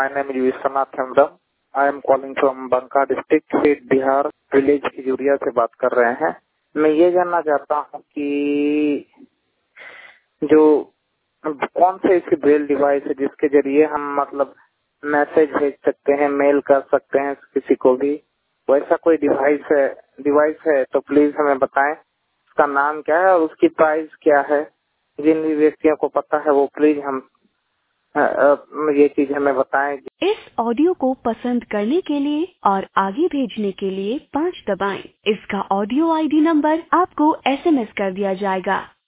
My name is Vishwanath Hembram. I am calling from Banka district, state Bihar, village Khijuria से बात कर रहे हैं। मैं ये जानना चाहता हूँ कि जो कौन से ऐसी ब्रेल डिवाइस है जिसके जरिए हम मतलब मैसेज भेज सकते हैं, मेल कर सकते हैं किसी को भी, वैसा कोई डिवाइस है तो प्लीज हमें बताएं। उसका नाम क्या है और उसकी प्राइस क्या है। जिन भी व्यक्तियों को पता है वो प्लीज हम ये चीज हमें बताएं। इस ऑडियो को पसंद करने के लिए और आगे भेजने के लिए 5 दबाएं। इसका ऑडियो आईडी नंबर आपको SMS कर दिया जाएगा।